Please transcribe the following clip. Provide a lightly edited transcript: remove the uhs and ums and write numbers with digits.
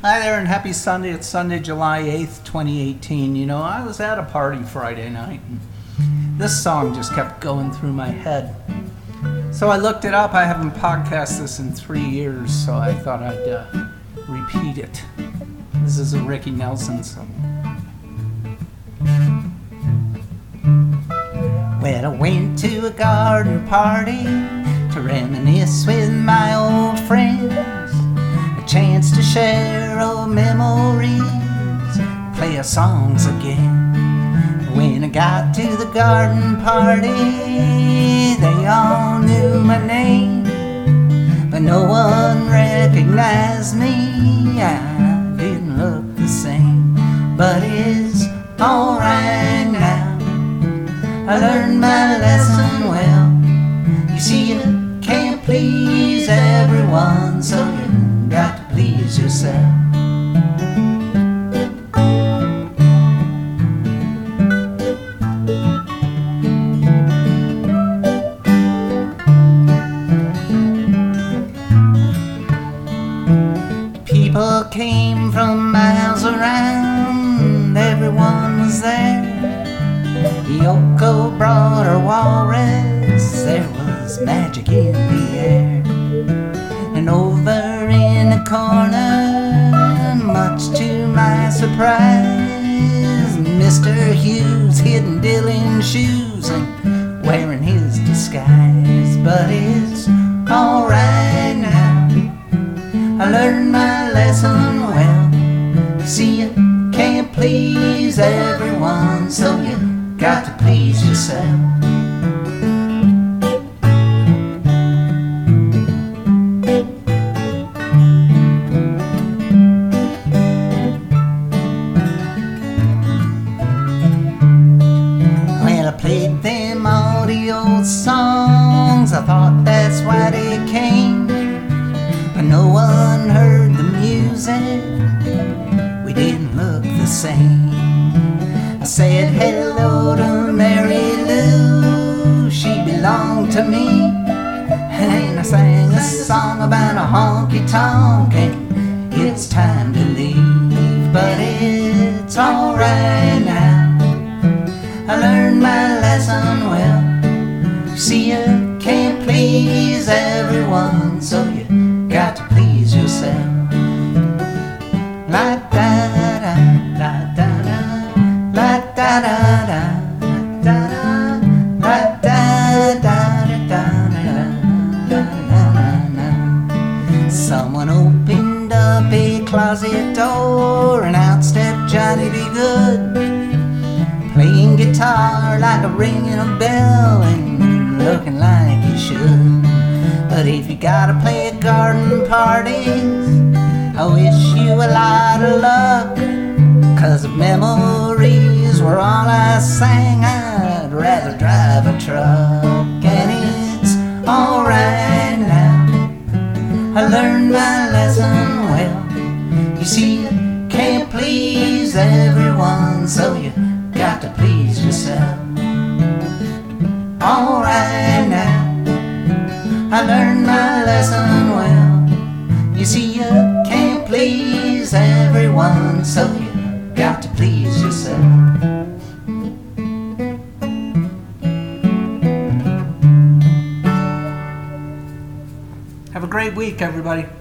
Hi there and happy Sunday. It's Sunday, July 8th, 2018. You know, I was at a party Friday night and this song just kept going through my head. So I looked it up. I haven't podcasted this in 3 years, so I thought I'd repeat it. This is a Ricky Nelson song. Well, I went to a garden party to reminisce with my old friends. A chance to share old memories, play our songs again. When I got to the garden party, they all knew my name, but no one recognized me. I didn't look the same, but it's alright now. I learned my lesson well. You see, you can't please everyone, so you got to please yourself. People came from miles around, everyone was there. Yoko brought her walrus, there was magic in the air. And over in the corner, much to my surprise, Mr. Hughes hidden Dylan's shoes and wearing his disguise. But it's alright now, I learned my lesson well. You see, you can't please everyone, so you got to please yourself. Well, I played them all the old songs, I thought that's why they came, but no one heard the music, we didn't look the same. I said hello to Mary Lou, she belonged to me, and I sang a song about a honky-tonk, and it's time to leave, but it's alright now, I learned my lesson well. You see, you can't please everyone, so you got to please yourself. La da da da da da, la da da da da da da. Someone opened up a closet door and out stepped Johnny B. Good, playing guitar like a ringing a bell and looking like he should. But if you gotta play at garden parties, I wish you a lot of luck, 'cause if memories were all I sang, I'd rather drive a truck. And it's alright now, I learned my lesson well. You see, you can't please everyone, so you got to please yourself. Alright now, I learned my lesson well. You see, you can't please everyone, so you got to please yourself. Have a great week, everybody.